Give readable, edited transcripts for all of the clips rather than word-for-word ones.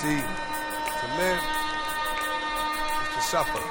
See, to live is to suffer.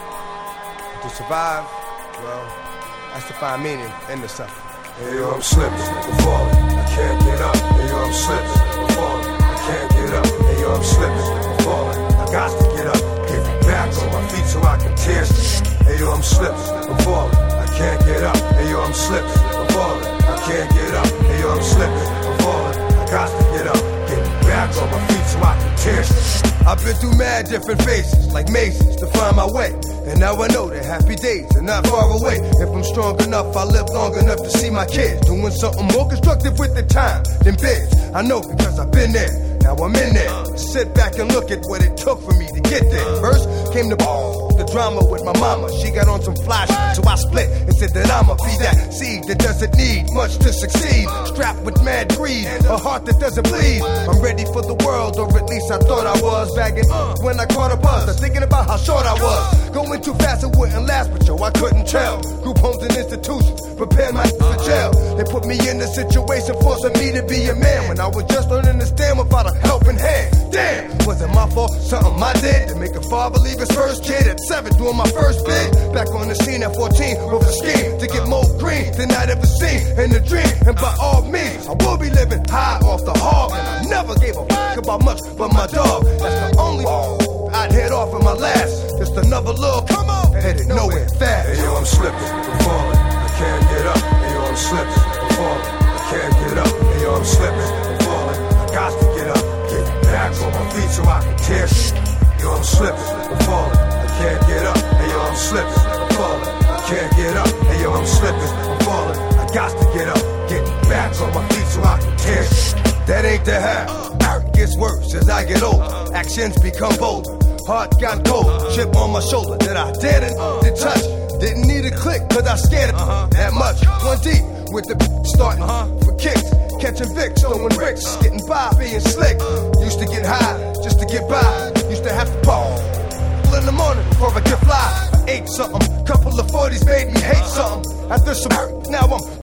To survive, well, that's to find meaning in the suffering. Hey yo, I'm slipping, I'm falling, I can't get up. Hey yo, I'm slipping, I'm falling, I can't get up. Hey yo, I'm slipping, I'm falling, I got to get up. Get back on my feet so I can tear shit. Hey yo, I'm slipping, I'm falling, I can't get up. Hey yo, I'm slipping, I'm falling, I can't get up. Hey yo, I'm slipping, I'm falling, I got to get up. Get back on my feet so I can tear shit. I've been through mad different phases, like mazes, to find my way. And now I know that happy days are not far away. If I'm strong enough, I live long enough to see my kids doing something more constructive with the time than biz. I know because I've been there, now I'm in there. Sit back and look at what it took for me to get there. First came the drama with my mama. She got on some fly shit, so I split and said that I'ma be that seed that doesn't need much to succeed. Strapped with mad greed, a heart that doesn't bleed. I'm ready for the world, or at least I thought I was. Bagging when I caught a buzz, I was thinking about how short I was. Going too fast, it wouldn't last, but yo, I couldn't tell. Group homes and institutions prepare my for jail. They put me in a situation forcing me to be a man when I was just learning to stand without a helping hand. Damn, was it my fault? Something I did to make a father leave his first kid at 7 doing my first bid. Back on the scene at 14 with a scheme to get more green than I'd ever seen in a dream. And by all means, I will be living high off the hog. And I never gave a fuck about much but my dog. That's the only I'd head off in my last. Just another little come on, headed nowhere fast. Hey yo, I'm slipping, I'm falling, I can't get up. Hey yo, I'm slipping, I'm falling, I can't get up. Hey yo, I'm slipping, I'm falling, I got to get up. Get back on my feet so I can tear shit. Yo, I'm slipping, I'm falling, I can't get up. Hey yo, I'm slipping, I'm falling, I can't get up. Hey yo, I'm slipping, I'm falling, I got to get up. Get back on my feet so I can tear shit. That ain't the half. It gets worse as I get older. Actions become bolder. Heart got cold. Chip on my shoulder that I didn't touch. Didn't need a click cause I scared it that much. One deep with the starting for kicks. Catching Vicks, throwing bricks. Getting by, being slick. Used to get high just to get by. Used to have to pop in the morning before I could fly. I ate something. Couple of 40s made me hate something. After some now I'm